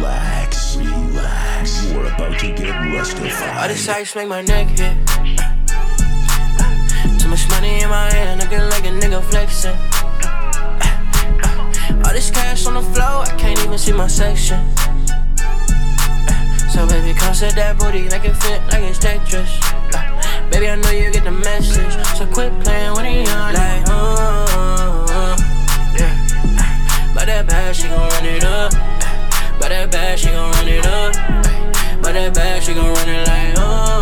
Relax. You're about to get rustified. All this ice make my neck hit. Too much money in my hand, looking like a nigga flexing. All this cash on the floor, I can't even see my section. So baby, come set that booty, make it fit like it's Tetris. Baby, I know you get the message, so quit playing with it young. Like, yeah. By that bag, she gon' run it up. By that bag, she gon' run it up. By that bag, she gon' run it like,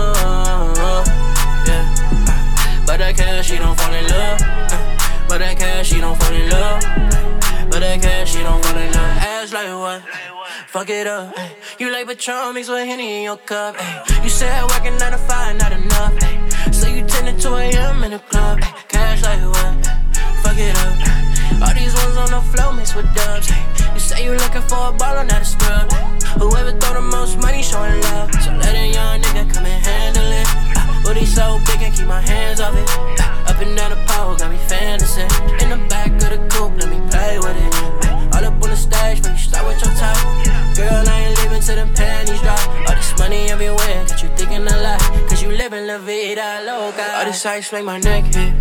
yeah. By that cash, she don't fall in love. By that cash, she don't fall in love. By that cash, she don't fall in love. Ass like what? Fuck it up. Ay. You like Patron mixed with Henny in your cup. Ay. You said working 9 to 5, not enough. Ay. So you 10 to 2 a.m. in the club. Ay. Cash like what? Fuck it up. Ay. All these ones on the floor mixed with dubs. Ay. You say you looking for a baller, not a scrub. Ay. Whoever throw the most money showing love. So let a young nigga come and handle it. Booty so big and keep my hands off it. Up and down the pole, got me fantasy. In the back of the coupe, let me play with it. All up on the stage, but you start with your top. Girl, I ain't leaving till them panties drop. All this money everywhere, got you thinking a lot. Cause you living la vida loca. All this ice make my neck hit.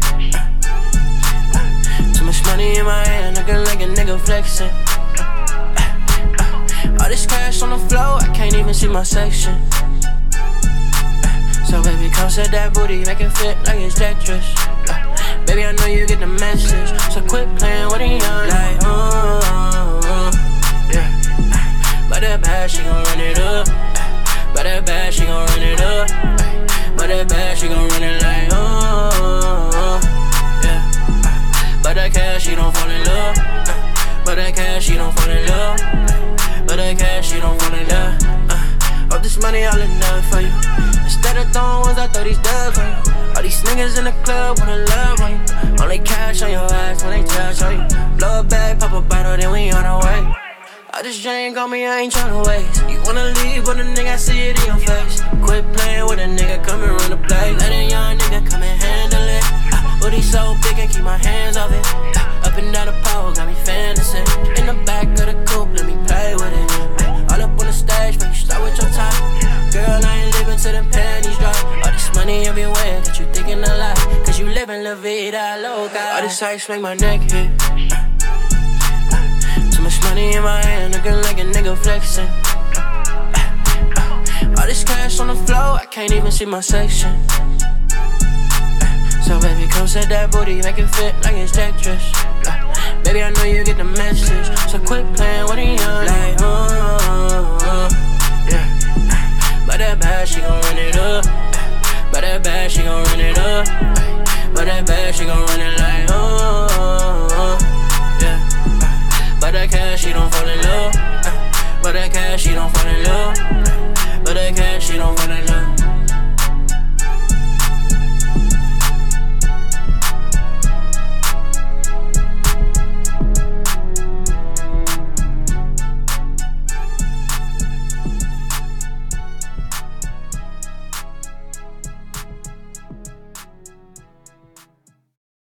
Too much money in my hand, looking like a nigga flexing. All this cash on the floor, I can't even see my section. So baby, come set that booty, make it fit like it's Tetris. Baby, I know you get the message, so quit playing with it young. Like, yeah. By that bag, she gon' run it up. By that bag, she gon' run it up. By that bag, she gon' run it like, yeah. By that cash, she don't fall in love. By that cash, she don't fall in love. By that cash, she don't fall in love. Hope this money all enough for you. Instead of throwing ones, I throw these dubs on you. All these niggas in the club wanna love on you. Only cash on your ass when they touch on you. Blow a bag, pop a bottle, then we on our way. All this drink on me, I ain't tryna waste. You wanna leave, but a nigga, I see it in your face. Quit playing with a nigga, come and run the play. Let a young nigga come and handle it. Booty so big and keep my hands off it. Up and down the pole, got me fantasy. In the back of the coupe, let me play with it. All up on the stage, but you start with your top. Girl, I ain't living till them panties drop. All this money everywhere, got you thinking a lot. Cause you living la vida loca. All this ice make my neck hit. Too much money in my hand, looking like a nigga flexing. All this cash on the floor, I can't even see my section. So baby, come set that booty, make it fit like it's Tetris. Baby, I know you get the message, so quit playing with it young. Like, yeah. By that bag, she gon' run it up. By that bag, she gon' run it up. By that bag, she gon' run it like, yeah. By that cash, she don't fall in love. By that cash, she don't fall in love. By that cash, she don't fall in love.